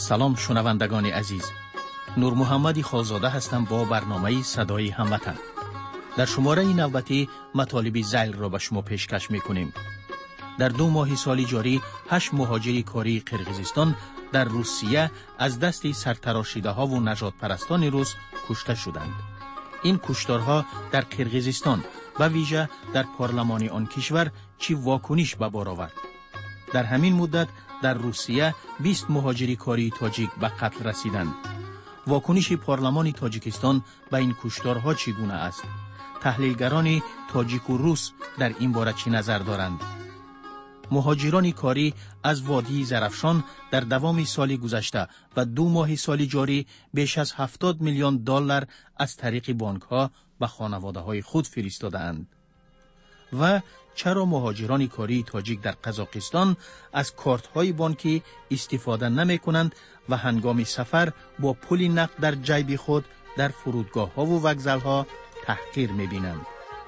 سلام شنوندگان عزیز، نور محمدی خالزاده هستم با برنامه صدای هموطن. در شماره نوبتی مطالب ذیل را به شما پیشکش می‌کنیم. در 2 ماه سال جاری 8 مهاجر کاری قرقیزستان در روسیه از دست سرتراشیده‌ها و نجات پرستان روس کشته شدند. این کشتارها در قرقیزستان و ویژه در پارلمان آن کشور چی واکنش به بار آورد؟ در همین مدت در روسیه 20 مهاجر کاری تاجیک به قتل رسیدند. واکنش پارلمان تاجیکستان به این کشتارها چگونه است؟ تحلیلگران تاجیک و روس در این باره چی نظر دارند؟ مهاجران کاری از وادی زرافشان در دوام سال گذشته و 2 ماه سال جاری بیش از 70 میلیون دلار از طریق بانک‌ها به خانواده‌های خود فرستاده‌اند. و چرا مهاجران کاری تاجیک در قزاقستان از کارت‌های بانکی استفاده نمی‌کنند و هنگام سفر با پول نقد در جیب خود در فرودگاه‌ها و وکزل‌ها تحقیر می‌بینند؟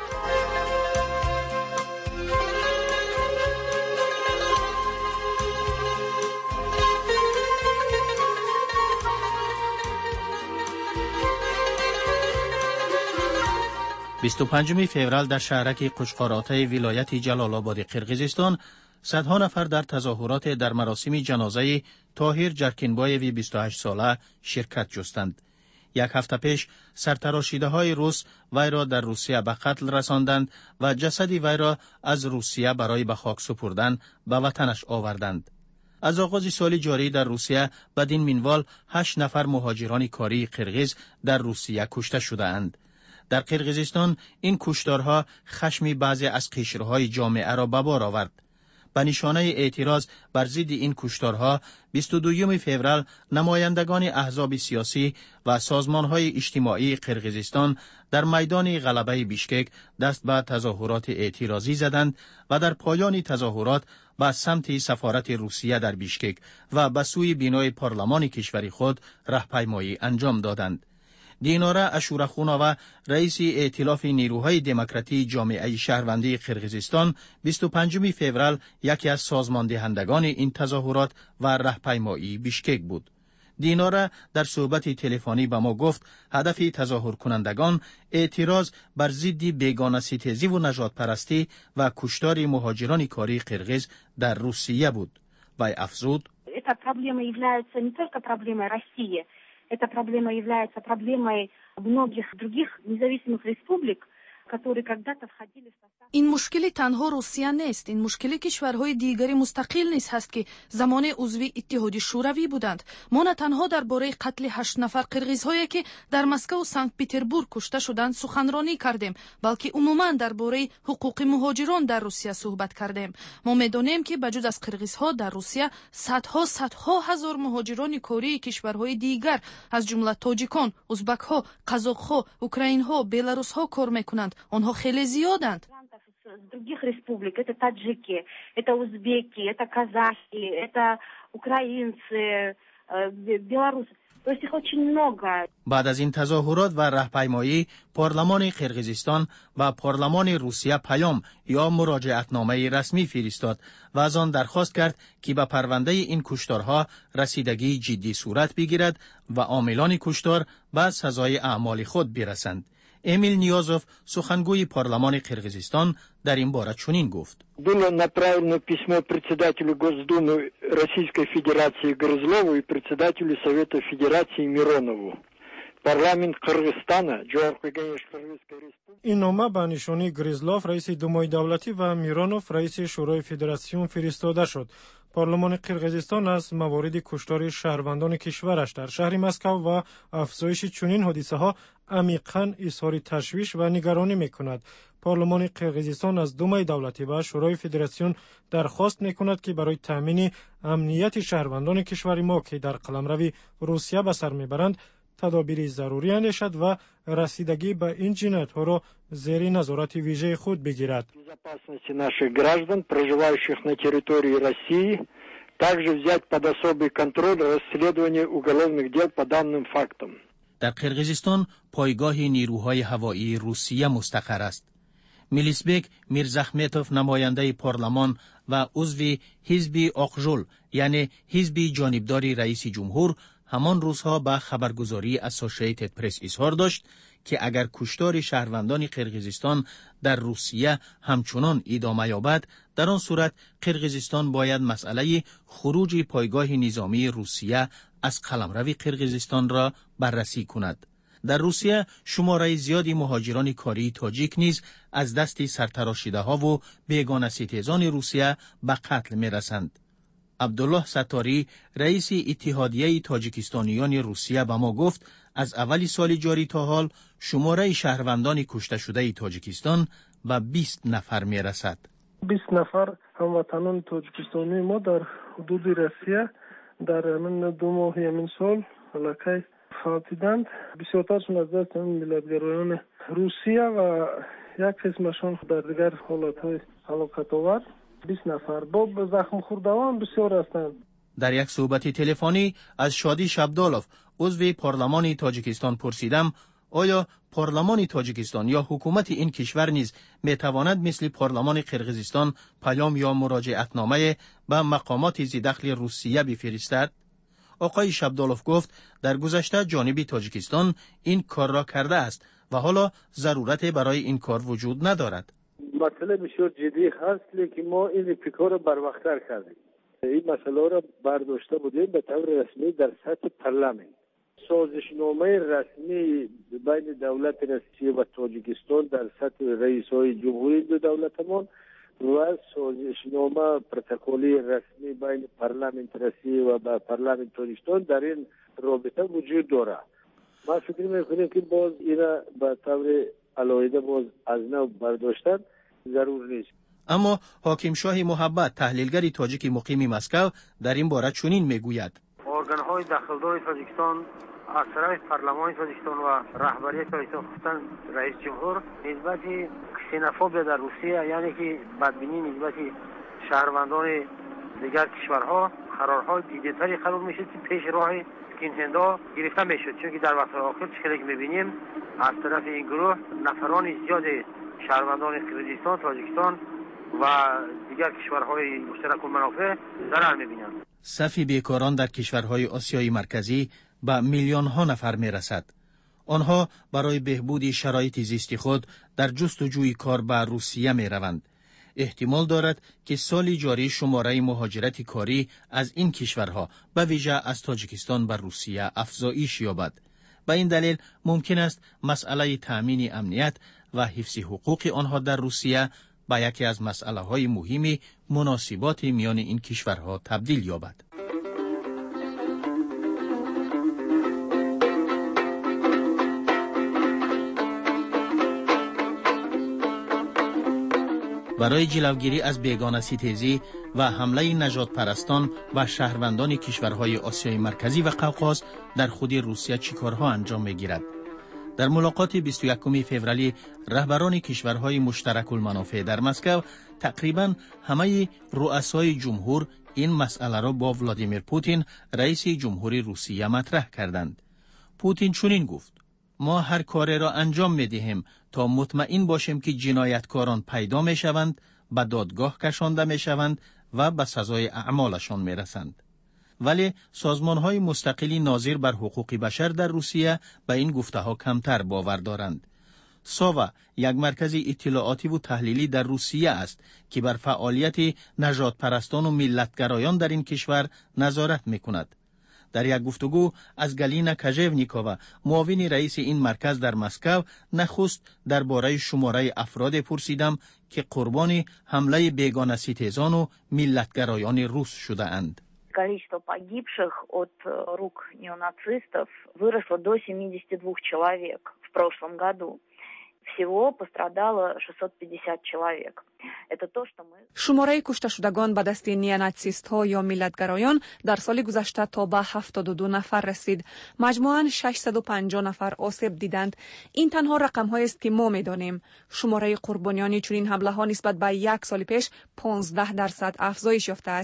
25 فوریه در شهرک قشقاراته ولایت جلال آباد قرقیزستان صدها نفر در تظاهرات در مراسم جنازه طاهر جرکنبایوی 28 ساله شرکت جستند. 1 هفته پیش سرتراشیده‌های روس وی را در روسیه به قتل رساندند و جسد وی را از روسیه برای به خاک سپردن به وطنش آوردند. از آغاز سال جاری در روسیه بدین منوال 8 نفر مهاجران کاری قرقیز در روسیه کشته شده‌اند. در قرقیزستان این کشتارها خشم بعضی از قشرهای جامعه را به بار آورد. به نشانه اعتراض بر ضد این کشتارها 22 فوریه نمایندگان احزاب سیاسی و سازمانهای اجتماعی قرقیزستان در میدان غلبه بیشکک دست به تظاهرات اعتراضی زدند و در پایان تظاهرات به سمت سفارت روسیه در بیشکک و به سوی بینای پارلمان کشور خود راهپیمایی انجام دادند. دیناره اشورخونووا رئیس ائتلاف نیروهای دموکراتی جامعه شهروندی قرقیزستان 25 فوریه یکی از سازماندهندگان این تظاهرات و راهپیمایی بیشکک بود. دیناره در صحبت تلفنی به ما گفت هدف تظاهر کنندگان اعتراض بر ضد بیگانه ستیزی و نجات پرستی و کشتار مهاجران کاری قرقیز در روسیه بود. وی افزود: Эта проблема является не только проблемой России, эта проблема является проблемой многих других независимых республик, которые когда-то входили в состав. این مشکلی تنها روسیه نیست، این مشکلی کشورهای دیگری مستقل نیست هست که زمان عضوی اتحاد شوروی بودند. ما نه تنها درباره قتل 8 نفر قرقیزهایی که در مسکو و سنت پترزبورگ کشته شدند سخنرانی کردیم، بلکه عموما درباره حقوق مهاجران در روسیه صحبت کردیم. ما می‌دانیم که بجز از قرقیزها در روسیه صدها هزار مهاجران کاری کشورهای دیگر از جمله تاجیکان، ازبک‌ها، قزاق‌ها، اوکراین‌ها، بلاروس‌ها کار می‌کنند. آنها خیلی زیادند. С других республик это таджики, это узбеки, это казахи, это украинцы, белорусы. То есть их очень много. بعد از این تظاهرات و راهپیمایی پارلمان قرقیزستان و پارلمان روسیه پیام یا مراجعتنامه رسمی فرستاد و از آن درخواست کرد که به پرونده این کشتارها رسیدگی جدی صورت بگیرد و عاملان کشتار به سزای اعمال خود برسند. امیل نیازوف سخنگوی پارلمان قرقیزستان در این باره چنین گفت: Было направлено письмо председателю Госдумы Российской Федерации Грызлову и председателю Совета Федерации Миронову. Парламент Кыргызстана جواب قرقیزستان. این نامه به نشانی گریزلوف رئیس دومای دولتی و میرونوف رئیس شورای فدراسیون فرستاده شد. پارلمان قرقیزستان از موارد کشتار شهروندان کشورش در شهر مسکو و افزایش چنین حادثه‌ها عمیقاً اظهار تشویش و نگرانی می‌کند. پارلمان قرقیزستان از دومای دولتی و شورای فدراسیون درخواست می‌کند که برای تامین امنیت شهروندان کشور ما که در قلمرو روسیه به سر می‌برند تدابیر ضروری اندیشد و رسیدگی به این جنایت‌ها را زیر نظارت ویژه خود بگیرد. Безопасности наших граждан, проживающих на территории России, также взять под особый контроль расследование уголовных дел по данным фактам. در قرقیزستان پایگاه نیروهای هوایی روسیه مستقر است. میلیسبک میرزاخمتوف نماینده پارلمان و عضو حزب آقژول یعنی حزب جانبداری رئیس جمهور همان روزها به خبرگزاری اسوسییتد پرس اظهار داشت که اگر کشتار شهروندان قرقیزستان در روسیه همچنان ادامه یابد، در آن صورت قرقیزستان باید مسئله خروج پایگاه نظامی روسیه از قلمرو قرقیزستان را بررسی کند. در روسیه شماره زیادی مهاجران کاری تاجیک نیز از دست سرتراشیده ها و بیگانه ستیزان روسیه به قتل می رسند. عبدالله ستاری رئیس اتحادیه تاجیکستانیان روسیه به ما گفت از اول سال جاری تا حال شماره شهروندان کشته شده تاجیکستان به 20 نفر می رسد. 20 نفر هموطنان تاجیکستانی ما در حدود روسیه در من 2 ماه همین سال علاقه فاتیدند. بسیارترشون از دست ملیتگرایان روسیه و یک قسمشون در دیگر حالتهای هلاکت آور. 20 نفر با زخم خوردگان بسیار هستند. در یک صحبت تلفنی از شادی شبدالوف عضو پارلمان تاجیکستان پرسیدم آیا پارلمان تاجیکستان یا حکومت این کشور نیز میتواند مثل پارلمان قرقیزستان پیام یا مراجعتنامه به مقامات ذی‌دخل روسیه بفرستد؟ آقای شبدالوف گفت در گذشته جانب تاجیکستان این کار را کرده است و حالا ضرورت برای این کار وجود ندارد. مسئله بسیار جدی هست، لیکن ما این فکر را بر وقت‌تر کردیم. این مسئله را برداشته بودیم به طور رسمی در سطح پارلمان. سازشنامه رسمی بین دولت روسیه و تاجیکستان در سطح رئیس‌های جمهوری دو دولتمان و سازشنامه پروتکلی رسمی بین پارلمان روسیه و پارلمان تاجیکستان در این رابطه وجود دارد. ما فکر می‌کنیم که باز اینا به طور علاوه باز از نو برداشتن ضرور نیست. اما حاکم شاه محبت تحلیلگر تاجیک مقیم مسکو در این باره چنین میگوید: ارگان‌های داخلدار تاجیکستان از طرف پارلمان تاجیکستان و رهبری تاجیکستان خصوصا رئیس جمهور نسبت کسینوفوبیا در روسیه یعنی که بدبینی نسبت شهروندان دیگر کشورها قرارهای دیده‌تری قرار میشه که پیش راه کینهندا گرفته میشد، چون که در وقت آخر چیزی که میبینیم از طرف این گروه نفران زیاد شهروندان قرقیزستان، تاجیکستان و دیگر کشورهای مشترک المنافع ضرر میبینند. صف بیکاران در کشورهای آسیای مرکزی به میلیون ها نفر میرسد. آنها برای بهبود شرایط زیستی خود در جستجوی کار به روسیه میروند. احتمال دارد که سال جاری شماره مهاجرت کاری از این کشورها به ویژه از تاجیکستان به روسیه افزایش یابد. به این دلیل ممکن است مسئله تأمین امنیت و حفظ حقوق آنها در روسیه به یکی از مسئله‌های مهم مناسبات میان این کشورها تبدیل یابد. برای جلوگیری از بیگانه ستیزی و حمله نژاد پرستان و شهروندان کشورهای آسیای مرکزی و قوقاز در خود روسیه چه کارها انجام می‌گیرد؟ در ملاقات 21 فوریه رهبران کشورهای مشترک المنافع در مسکو تقریباً همه رؤسای جمهور این مسئله را با ولادیمیر پوتین رئیس جمهوری روسیه مطرح کردند. پوتین چنین گفت: ما هر کاری را انجام می‌دهیم تا مطمئن باشیم که جنایتکاران پیدا می‌شوند، به دادگاه کشانده می‌شوند و به سزای اعمالشان می‌رسند. ولی سازمان‌های مستقلی ناظر بر حقوق بشر در روسیه به این گفته‌ها کمتر باور دارند. ساوا یک مرکز اطلاعاتی و تحلیلی در روسیه است که بر فعالیت نژاد پرستان و ملتگرایان در این کشور نظارت می‌کند. در یک گفتگو از گالینا کاژونیکووا معاون رئیس این مرکز در مسکو نخست درباره شماره افراد پرسیدم که قربان حمله بیگانه ستیزان و ملتگرایان روس شده اند. Количество погибших от рук неонацистов выросло до 72 человек в прошлом году. Всего пострадало 650 человек. Это то, что мы... شماره کشته شدگان به دست نیوناتسیست‌ها یا ملتگرایان در سال گذشته تا به 72 نفر رسید. مجموعاً 650 نفر آسیب دیدند. این تنها رقم‌هایی است که ما می‌دانیم. شماره قربانیان چنین حمله‌ها نسبت به یک سال پیش 15% افزایش یافته است.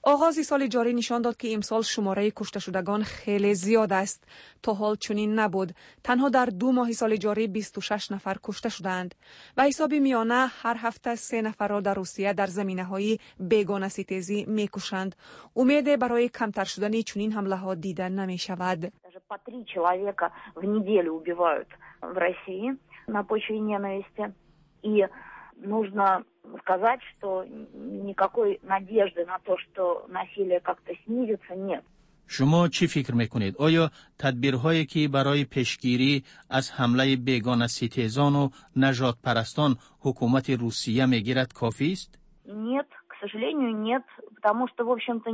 آغاز سال جاری نشان داد که امسال شماره کشته شدگان خیلی زیاد است. تا حال چنین نبود. تنها در 2 ماه سال جاری 26 نفر کشته شدند. به حساب میانه هر هفته 3 نفر را در روسیه در زمینه‌های بیگانه‌ستیزی می‌کشند. امید برای کمتر شدن چنین حمله‌ها دیده نمی‌شود. По 3 человека в неделю убивают в России на почве ненависти. И нужно сказать, что никакой надежды на то, что насилие как-то снизится, нет. شما چی فکر میکنید؟ آیا تدبیرهایی که برای پیشگیری از حمله بیگانه ستیزان و نژاد پرستان حکومت روسیه میگیرد کافی است؟ Нет, к сожалению, нет, потому что, в общем-то,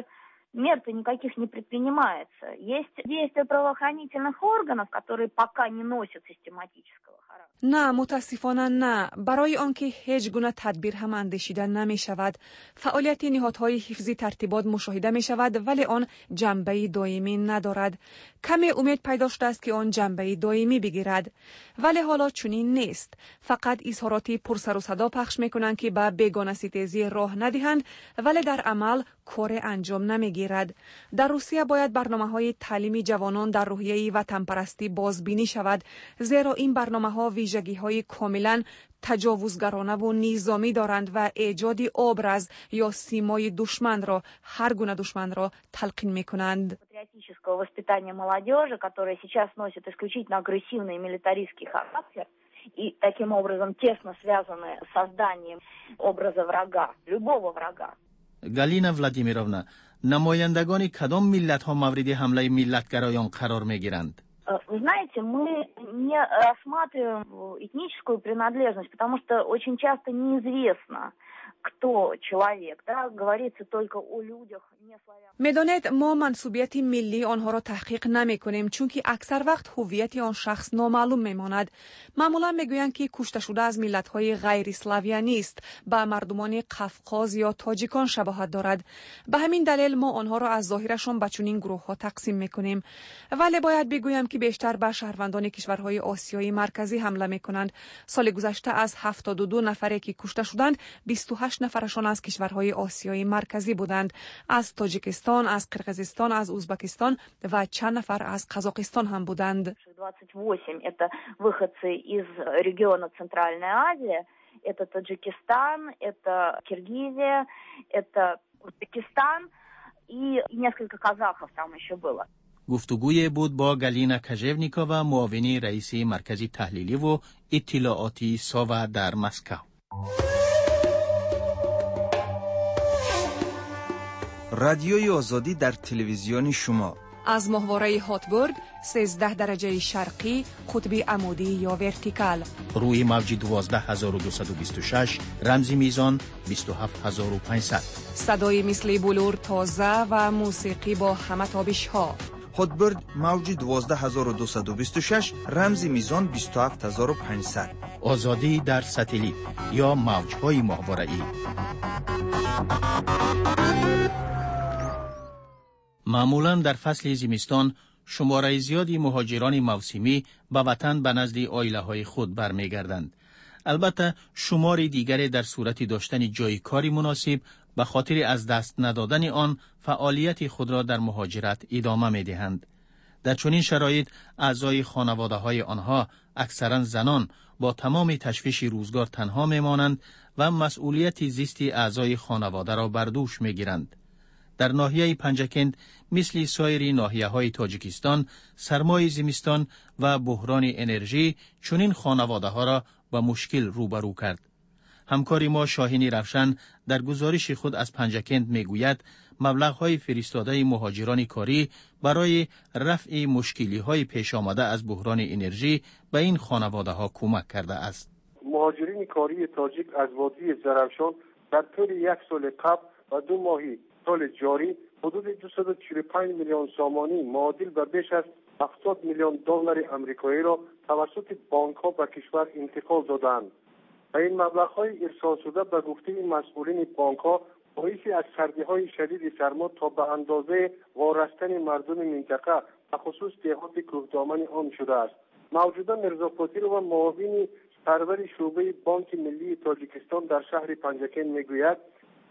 мер-то никаких не предпринимается. Есть действия правоохранительных органов, которые пока не носят систематического характера. نه، متاسفانه نه. برای آنکه هیچ گونه تدبیر هم اندیشیده نمی شود. فعالیت نهادهای حفظی ترتیبات مشاهده می شود ولی آن جنبه دائمی ندارد. کمی امید پیدا شده است که آن جنبه دائمی بگیرد. ولی حالا چنین نیست. فقط اظهاراتی پر سر و صدا پخش می کنند که به بیگانه ستیزی راه ندهند ولی در عمل کار انجام نمی گیرد. در روسیه باید برنامه‌های تعلیمی جوانان در روحیه وطن پرستی بازبینی شود، زیرا این برنامه‌ها ویژگی‌های کاملاً تجاوزگرانه و نظامی دارند و ایجاد образ یا سیمای دشمن را، هر گونه دشمن را تلقین می‌کنند. Патриотического воспитания молодежи, которое сейчас носит исключительно агрессивный милитаристский характер и таким образом тесно связаны с созданием образа врага, любого врага. گالینا ولادیمیرونا، نمایندگان کدام ملت‌ها مورد حمله ملت‌گرایان قرار می‌گیرند؟ Вы знаете, мы не рассматриваем этническую принадлежность, потому что очень часто неизвестно, кто человек, да, говорится только о людях не славян. میدانید ما منصوبیت ملی آنها را تحقیق نمی کنیم چون که اکثر وقت هویت آن شخص نامعلوم میماند. معمولا میگویند که کشته شده از ملت‌های غیر اسلاویانی است، به مردمان قفقاز یا تاجیکان شباهت دارد. به همین دلیل ما آنها را از ظاهرشان به چنین گروه‌ها تقسیم میکنیم. ولی باید بگویم که بیشتر به شهروندان کشورهای آسیای مرکزی حمله میکنند. سال گذشته از 72 نفری که کشته شدند 28 نفرشان از کشورهای آسیای مرکزی بودند، از تاجیکستان، از قرقیزستان، از ازبکستان و چند نفر از قزاقستان هم بودند. 28 это выходцы из региона Центральная Азия, это Таджикистан, это Киргизия, это Узбекистан и несколько казахов там еще было. گفتگوی بود با گالینا کژیونیکووا، معاون رئیس مرکز تحلیلی و اطلاعاتی ساوا در مسکو. رادیوی آزادی در تلویزیون شما از ماهواره هاتبورد 13 درجه شرقی قطب عمودی یا ورتیکال روی موج 12226 رمزی میزان 27500 صدای مثل بلور تازه و موسیقی با همه تابش ها. هاتبورد موج 12226 رمزی میزان 27500 آزادی در ساتلیت یا موج‌های ماهواره‌ای. معمولاً در فصل زمستان شماره زیادی مهاجران موسمی به وطن به نزد عائله‌های خود برمیگردند. البته شمار دیگری در صورت داشتن جای کاری مناسب به خاطر از دست ندادن آن فعالیت خود را در مهاجرت ادامه می‌دهند. در چنین شرایط اعضای خانواده‌های آنها اکثراً زنان با تمام تشویش روزگار تنها می‌مانند و مسئولیت زیست اعضای خانواده را بر دوش می‌گیرند. در ناحیه پنجکند مثل سایر ناحیه‌های تاجیکستان سرمای زمستان و بحران انرژی چنین خانواده‌ها را با مشکل روبرو کرد. همکار ما شاهین روشن در گزارش خود از پنجکند میگوید مبلغ‌های فرستاده مهاجران کاری برای رفع مشکلی‌های پیش آمده از بحران انرژی به این خانواده‌ها کمک کرده است. مهاجرین کاری تاجیک از وادی زرافشان در طول یک سال قبل و 2 ماهی سال جاری حدود 245 میلیون سامانی معادل به بیش از 70 میلیون دلار آمریکایی را توسط بانک‌ها به کشور انتقال دادند. این مبلغ‌های ارسال شده به گفته مسئولین بانک‌ها باعث از سردی‌های شدید سرما تا به اندازه وارستن مردم منطقه به خصوص دهات کوهدامن آن شده است. موجوده میرزا فاطر و معاون سرور شعبه بانک ملی تاجیکستان در شهر پنجکند میگوید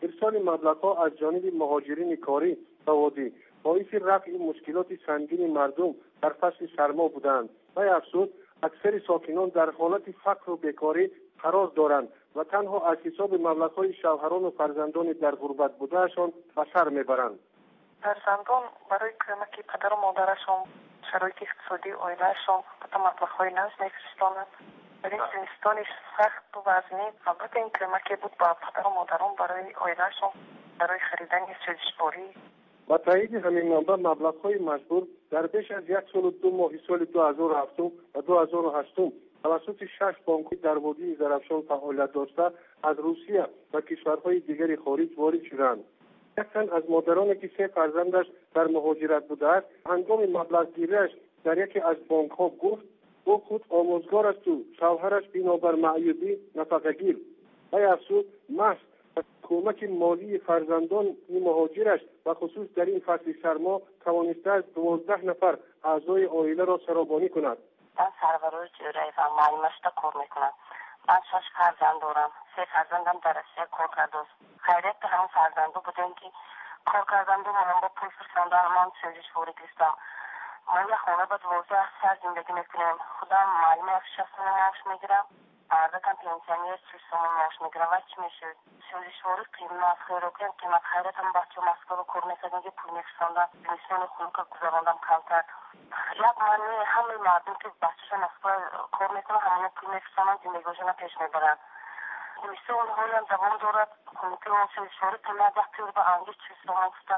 ارسال مبلغ‌ها از جانب مهاجرین کاری به وادی باعث رفع مشکلات سنگین مردم در فصل سرما بودند و افزود اکثر ساکنان در حالت فقر و بیکاری قرار دارند و تنها از حساب مبلغ‌های شوهران و فرزندان در غربت بودهشان به سر میبرند. فرزندان برای کمک پدر و مادرشان شرایط اقتصادی عائله‌شان به مبلغ‌های نوز می‌فرستانند. در این زمستان سخت و وزنی البته این کمک بود با پدر و مادران برای عائله‌شان برای خریدن چیزباری. با تایید همین منبع مبلغ‌های مجبور در بیش از 1 سال و 2 ماه سال 2007 و 2008 توسط 6 بانک در وادی زرافشان فعالیت داشته از روسیه و کشورهای دیگر خارج وارد شدند. یک تن از مادرانی که 3 فرزندش در مهاجرت بوده است هنگام مبلغ گیریش در یکی از بانک‌ها گفت او خود آموزگار است و شوهرش بنابر معیوبی نفقه‌گیر و افزود محض کمک مالی فرزندان مهاجرش و خصوص در این فصل سرما توانسته است 12 نفر اعضای عائله را سرابانی کند. من سرورای رئیسم معلمشتا کار میکنم. من 6 فرزند دارم. 3 فرزندم در روسیه کار کرده است. خیریت همون فرزندو بودن که کار کردند و من با پول فرستادن من سرجش فوری گرفتم. من یه خونه با 12 سال زندگی میکنم. خودم معلم 60 معاش میگیرم. عادتا پنسیونر 30 معاش میگیرم و چی میشه؟ سرجش فوری قیمت خیروکن قیمت خیریتم بچه مسکو رو کار میکردن که پول میفرستادن. نشون خونه که گذراندم کمتر. یک معنی همه مردم که بچه‌شان مسکو کار میکنن همه پول میفرستادن زندگیشون پیش میبرن. میشه اونها هم دوام دارد کمیته سرجش فوری قیمت وقتی رو به انگیز 30 گفتن.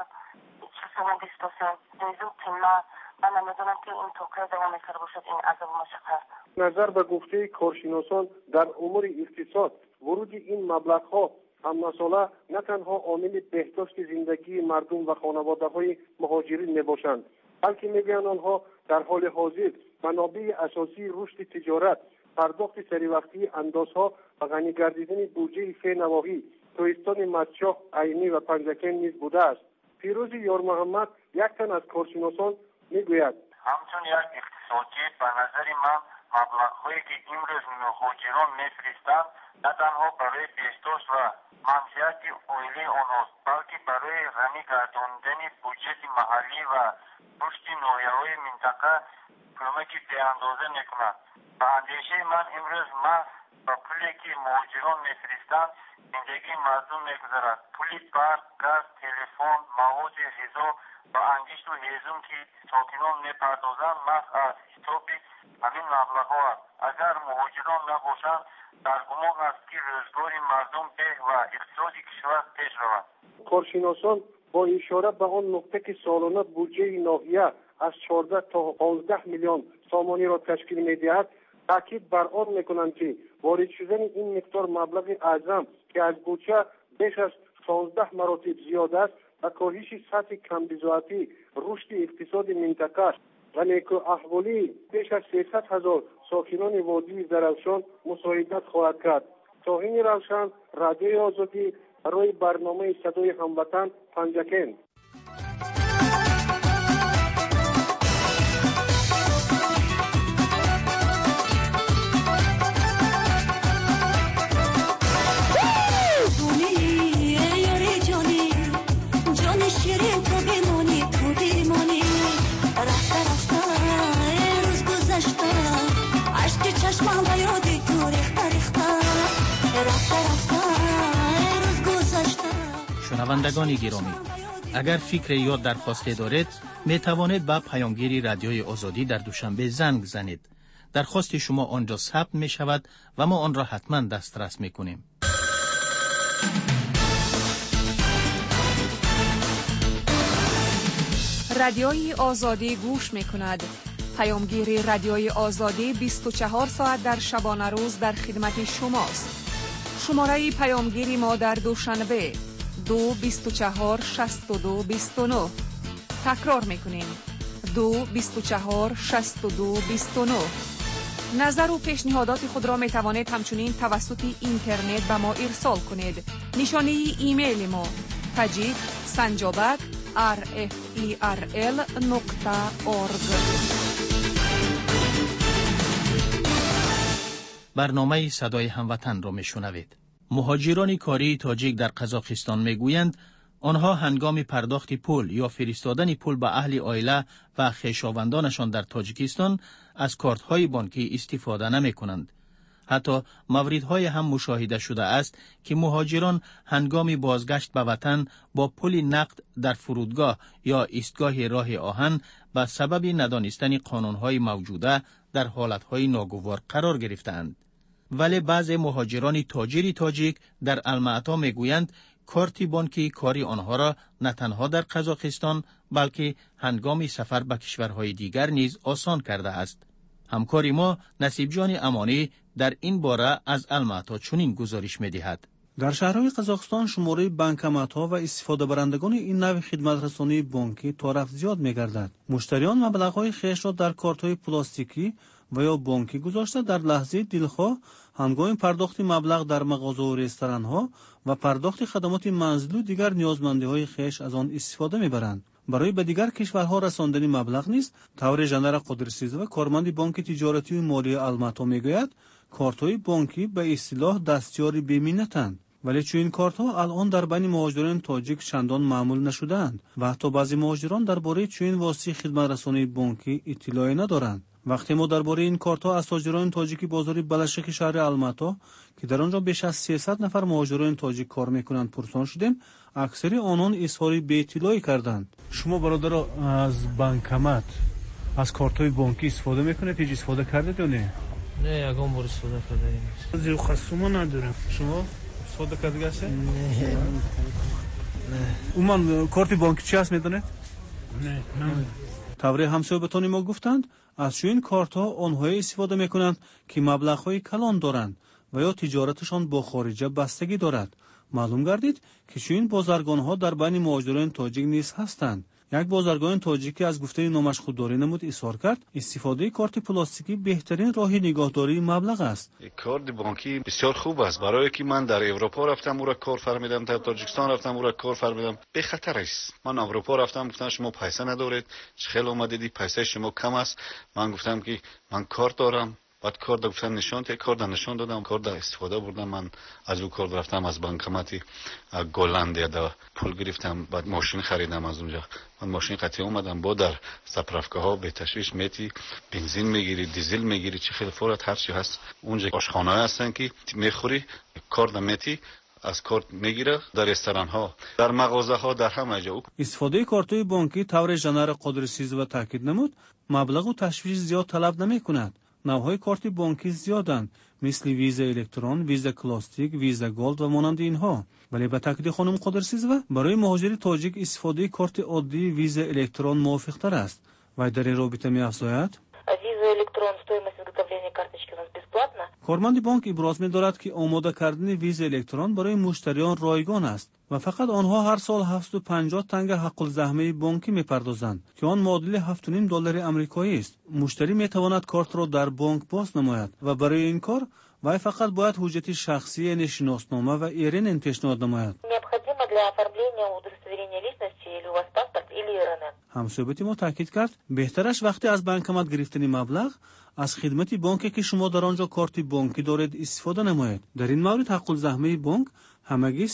30 دیستاسیون دیزو قیمت من نمیدونم که این توقع دوام میکرده باشد این عذاب و مشقت. نظر به گفته کارشناسان در امور اقتصاد ورود این مبلغ‌ها هم‌مسئله نه تنها عامل بهداشت زندگی مردم و خانواده‌های مهاجرین میباشند بلکه میگویند آنها در حال حاضر منابع اساسی رشد تجارت پرداخت سریوقتی اندازها و غنی گردیدن بودجه 3 نواحی کوهستان مدشاه عینی و پنجکن نیز بوده است. فیروز یار محمد یک تن از کارشناسان میگوید همچون یک اقتصادی به نظر من مبلغ‌هایی که امروز مهاجران میفرستند نه تنها برای بهداشت و منفعت عائله آنهاست بلکه برای غنی گرداندن بودجه محلی و رشد ناحیه‌های منطقه کمک بی‌اندازه میکند. به اندیشه من امروز محض با پولی که مهاجران میفرستند زندگی مردم میگذرد. پولی برق، گاز، تلفن، مواد غذا و انگشت و هیزم که ساکنان میپردازند محض از حساب همین مبلغ‌ها است. اگر مهاجران نباشند در گمان است که روزگار مردم به و اقتصاد کشور پیش رود. کارشناسان با اشاره به آن نقطه که سالانه بودجه ناحیه از 14 تا 15 میلیون سامانی را تشکیل می‌دهد تاکید بر آن میکنند که وارد شدن این مقدار مبلغ اعظم که از بودجه بیش از 16 مراتب زیاد است و کاهش سطح کمبزاعتی رشد اقتصاد منطقه و نیکواحوالی بیش از 300,000 ساکنان وادی زرافشان مساعدت خواهد کرد. توهین روشن، رادیوی آزادی، برای برنامه صدای هموطن پنجکن. شنوندگان گرامی، اگر فکر یا درخواستی دارید می توانید به پیامگیری رادیوی آزادی در دوشنبه زنگ زنید. درخواست شما آنجا ثبت می شود و ما آن را حتما دسترس می کنیم. رادیوی آزادی گوش می کند. پیامگیری رادیوی آزادی 24 ساعت در شبانه روز در خدمت شماست. شماره پیامگیری ما در دوشنبه 224 62 29. تکرار میکنیم 224 62 29. نظر و پیشنهادات خود را می توانید همچنین توسط اینترنت به ما ارسال کنید. نشانه ایمیل ما tajik@rferl.org. برنامه صدای هموطن را می شنوید. مهاجران کاری تاجیک در قزاقستان میگویند آنها هنگام پرداخت پول یا فرستادن پول به اهل عائله و خویشاوندانشان در تاجیکستان از کارت‌های بانکی استفاده نمی‌کنند. حتی موردهای هم مشاهده شده است که مهاجران هنگام بازگشت به وطن با پول نقد در فرودگاه یا ایستگاه راه آهن به سبب ندانستن قانون‌های موجوده در حالت‌های ناگوار قرار گرفتند. ولی بعض مهاجران تاجر تاجیک در المعطا میگویند کارت بانکی کاری آنها را نه تنها در قزاقستان بلکه هنگام سفر به کشورهای دیگر نیز آسان کرده است. همکار ما نصیب جان امانی در این باره از المعطا چنین گزارش می‌دهد. در شهرهای قزاقستان شماره بانکمات‌ها و استفاده برندگان این نوع خدمت رسانی بانکی تا رفت زیاد می‌گردد. مشتریان مبلغ‌های خویش را در کارت‌های پلاستیکی و یا بانکی گذاشته در لحظه دلخواه هنگام پرداخت مبلغ در مغازه و رستوران‌ها و پرداخت خدمات منزلی و دیگر نیازمندی‌های خویش از آن استفاده می‌برند. برای به دیگر کشورها رساندن مبلغ نیز طور ژنرال قدرسیزه و کارمند بانک تجارتی و مالی المعطا میگوید کارت‌های بانکی به اصطلاح دستیاری بی‌منتند، ولی چون این کارت‌ها الان در بین مهاجران تاجیک چندان معمول نشده‌اند و حتی بعضی مهاجران درباره چون واسطه خدمت رسانی بانکی اطلاعی ندارند. وقتی ما درباره این کارت‌ها از تاجران تاجیکی بازار بلشک شهر المعطا که در آنجا بیش از 300 نفر مهاجران تاجیک کار می‌کنند پرسان شدیم، اکثر آنان اظهار بی‌اطلاعی کردند. شما برادر از بانکمات از کارت‌های بانکی استفاده می‌کنید؟ هیچ استفاده کردید یا نه؟ نه، یگان بار استفاده کردیم. زیر خصوصا ندارم. شما استفاده کردید هستید؟ نه. اون کارت بانکی چی هست می‌دونید؟ نه. طوری همسایه‌بتان ما گفتند از این کارت‌ها آنها استفاده می‌کنند که مبلغ‌های کلان دارند و یا تجارتشان با خارجه بستگی دارد. معلوم گردید که چون بازرگان‌ها در بین مهاجران تاجیک نیز هستند. یک بازرگان تاجیکی از گفته نامش خودداری نمود اظهار کرد استفاده کارت پلاستیکی بهترین راه نگهداری مبلغ است. کارت بانکی بسیار خوب است برای که من در اروپا رفتم اون را کار فرمیدم، در تاجیکستان رفتم اون را کار فرمیدم. به خطر است. من اروپا رفتم گفتن شما پیسه ندارید، خیلی اومدید پیسه شما کم است. من گفتم که من کارت دارم. بعد کارت گفتن نشان ته کارت نشان دادم، کارت استفاده بردم. من از اون کارت رفتم از بانکماتی گلندیا دا پول گرفتم، بعد ماشین خریدم از اونجا. من ماشین قطعی اومدم با در سپرفگاه ها به تشویش میتی بنزین میگیری، دیزل میگیری، چه خیلی فورت هر چی هست. اونجا آشخانه هستن که میخوری کارت میتی از کارت میگیره، در رستوران ها، در مغازه ها، در همه جا. استفاده کارت‌های بانکی طور ژنرال قدرسیز و تاکید نمود مبلغ و تشویش زیاد طلب نمی‌کند. نوع‌های کارت بانکی زیادند مثل ویزا الکترون، ویزا کلاسیک، ویزا گولد و مانند اینها. ولی به تاکید خانم قدرسیزова برای مهاجر تاجیک استفاده کارت عادی ویزا الکترون موافق‌تر است. و در این رابطه می‌افزاید ویزا الکترون стоимость изготовления карточки у нас бесплатно. کارمند بانک ابراز می‌دارد که آماده کردن ویزا الکترون برای مشتریان رایگان است و فقط آنها هر سال 750 تنگ حق الزحمه بانکی می‌پردازند که آن معادل 7.5 دلار آمریکایی است. مشتری می‌تواند کارت را در بانک باز نماید و برای این کار وی فقط باید حجت شخصی یعنی شناسنامه و ایرن پیشنهاد نماید. необходимо для оформления удостоверения личности или у вас паспорт или ИРН. همسایه‌بتی ما تاکید کرد بهترش وقتی از بانکمات گرفتن مبلغ از خدمت بانکی که شما در آنجا کارت بانکی دارید استفاده نمایید. در این مورد حق الزحمه بانک همگی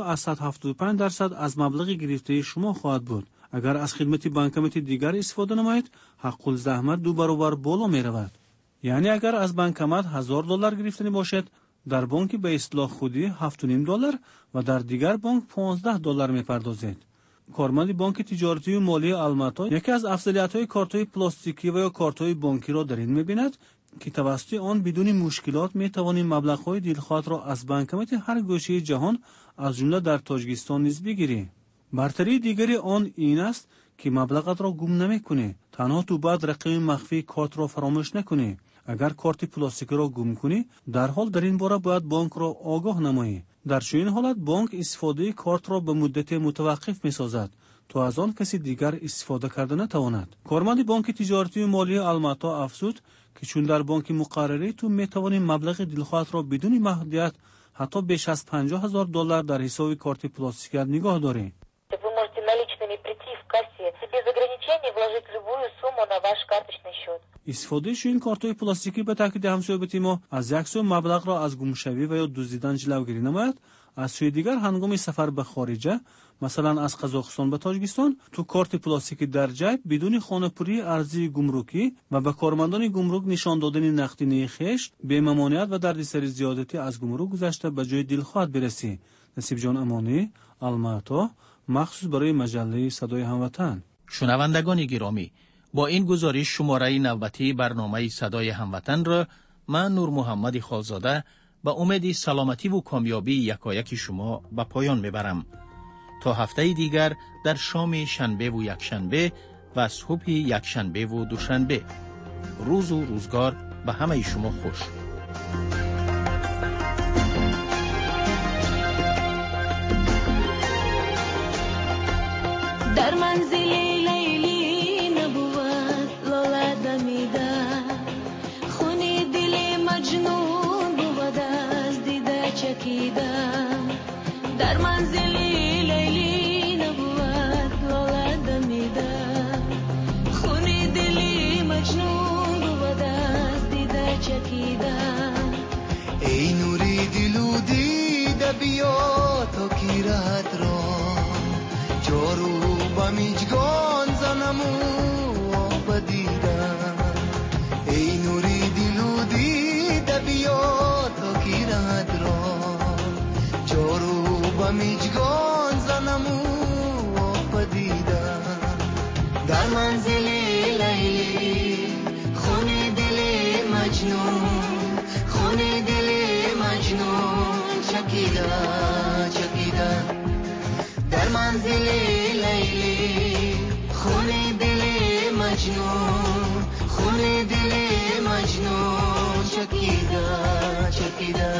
0.75% از مبلغ گرفته شما خواهد بود. اگر از خدمت بانکمات دیگر استفاده نمایید حق الزحمه 2 برابر بالا می رود. یعنی اگر از بانکمات 1000 دلار گرفتنی باشد در بانک به اصطلاح خودی 7.5 دلار و در دیگر بانک 15 دلار می پردازید. کارمند بانک تجارتی و مالی المعطا یکی از افضلیت‌های کارت‌های پلاستیکی و یا کارت‌های بانکی را در این می‌بیند که توسط آن بدون مشکلات می‌توانید مبلغ‌های دلخواه را از بانکمات هر گوشه جهان از جمله در تاجیکستان نیز بگیری. برتری دیگری آن این است که مبلغت را گم نمی‌کنی، تنها تو بعد رقم مخفی کارت را فراموش نکنی. اگر کارت پلاستیکی را گم کنی در حال در این باره باید بانک را آگاه نمایی. در چنین حالت بانک استفاده کارت را به مدت متوقف می‌سازد تا از آن کسی دیگر استفاده کرده نتواند. کارمند بانک تجارتی و مالی المعطا افزود که چون در بانک مقرری تو می‌توانی مبلغ دلخواهت را بدون محدودیت حتی بیش از 50,000 دلار در حساب کارت پلاستیکی نگاه داری. Вы можете наличными прийти в кассе без ограничений вложить любую сумму на ваш карточный счет. استفاده این کارت‌های پلاستیکی به تاکید همسایه ما از یک سو مبلغ را از گمشوی و یا دزدیدن جلوگیری نماید، از سوی دیگر هنگام سفر به خارجه مثلا از قزاقستان به تاجیکستان تو کارت پلاستیکی در جیب بدون خانه‌پوری ارزی گمرکی و به کارمندان گمرک نشان دادن نقدینه خویش به ممانعت و دردسر زیادتی از گمرک گذشته به جای دلخواه برسی. نصیب جان امانی، الماتا، مخصوص برای مجله صدای هموطن. شنوندگان گرامی، با این گزارش شماره نوبتی برنامه صدای هموطن را من نور محمد خالزاده با امید سلامتی و کامیابی یکایک شما به پایان میبرم. تا هفته دیگر در شام شنبه و یکشنبه و صبح یکشنبه و دوشنبه. روز و روزگار به همه شما خوش. در منزل لیلی نبود لاله دمیده، خون دل مجنون بود از دیده چکیده. در منزل لیلی نبود لاله دمیده، خون دل مجنون بود از دیده چکیده. ای نوری دلو دیده بیا تا کی راحت را جارو با میجگان زنمو آب دیدم. ای نوری دلو دیده بیا تا کی راحت را جارو با میجگان زنمو آب دیدم. در منزل لیلی خون دل مجنون، خون دل مجنون چکیده چکیده. در منزل لیلی خون دل مجنون، خون دل مجنون چکیده چکیده.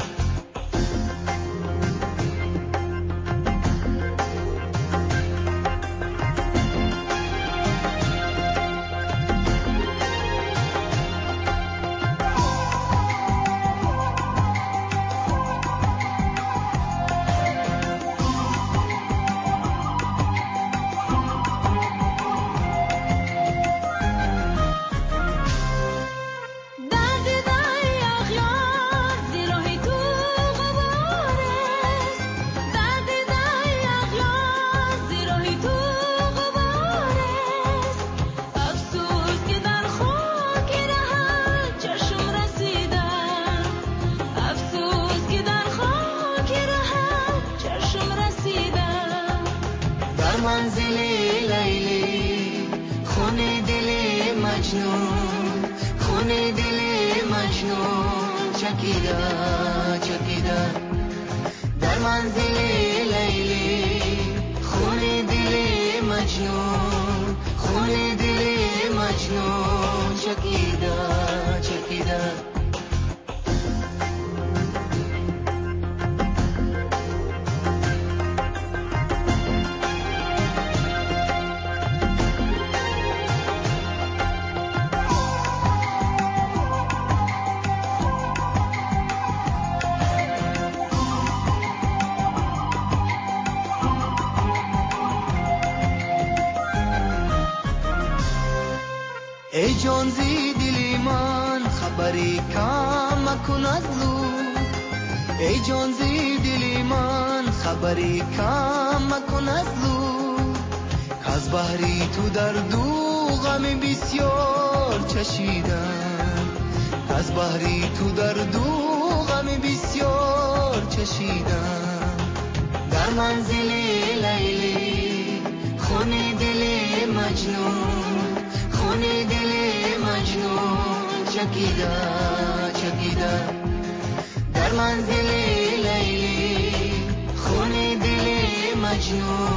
منزل لیلی خون دل مجنون، خون دل مجنون چکیده چکیده. در منزل لیلی خون دل مجنون، خون دل مجنون چکیده چکیده. ای جان زی دلی من خبری کم مکن از لو، ای جان زی دلی من خبری کم مکن از لو. از بحری تو در دو غم بسیار چشیدم، از بحری تو در دو غم بسیار چشیدم. در منزل لیلی خون دل مجنون، خون دل مجنون چکیده چکیده. در منزل لیلی خون دل مجنون،